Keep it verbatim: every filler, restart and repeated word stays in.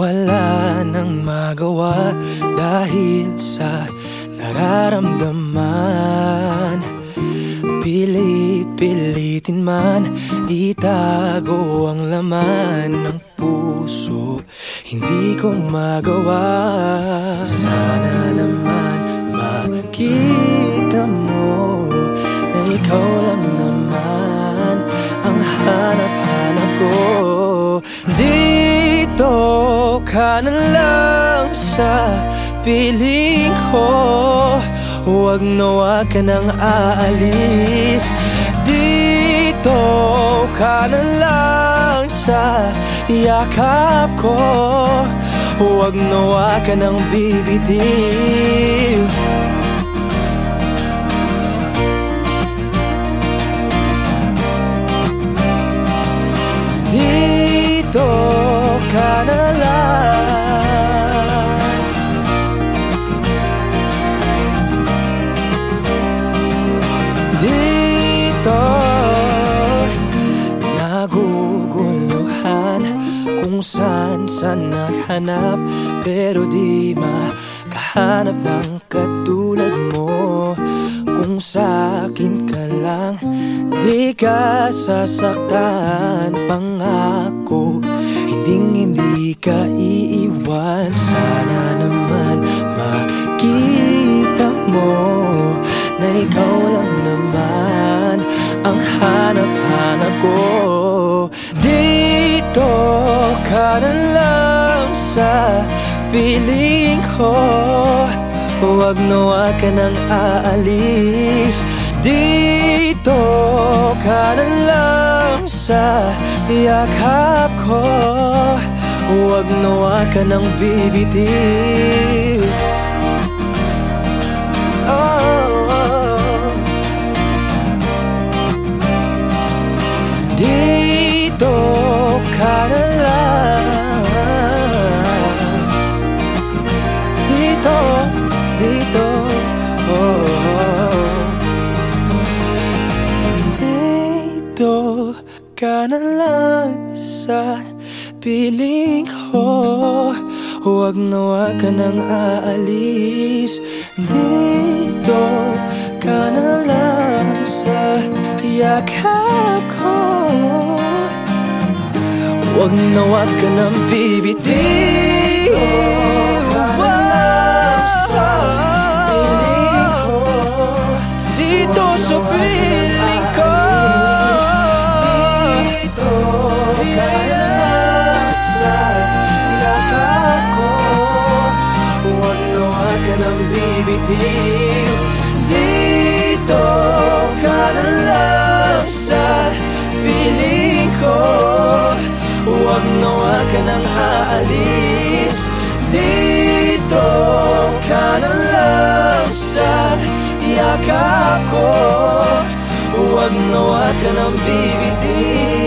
wala nang magawa dahil sa nararamdaman. Pilit-pilitin man, itago ang laman ng puso, hindi ko magawa. Sana naman makita mo na ikaw lang naman ang hanap-hanap ko. Dito ka na lang sa piling ko, huwag na huwag ka nang aalis. Dito ka na lang sa yakap ko, huwag na huwag ka nang bibitiw. Dito ka na lang. Dito naguguluhan kung saan saan naghanap, pero di makahanap ng katulad mo. Kung sa'kin ka lang, di ka sasaktan. Pangako, hinding-hindi ka iiwan. Sana naman makita mo na ikaw lang naman ang hanap-hanap ko. Dito ka na lang sa piling ko, huwag na huwag ka nang aalis. Dito ka na lang sa yakap ko, huwag na huwag ka nang bibitiw. Oh, dito ka na lang. Dito, dito, oh. Dito ka na lang sa piling ko, huwag na huwag ka nang aalis. Dito ka na lang sa yakap ko, huwag na huwag ka nang bibitiw. Dito sa piling ko, dito ka na lang sa yakap ko, huwag na huwag ka nang bibitiw. Dito ka na lang sa piling ko, huwag na huwag ka nang aalis. Dito ka na lang sa yakap ko, huwag na huwag ka nang bibitiw.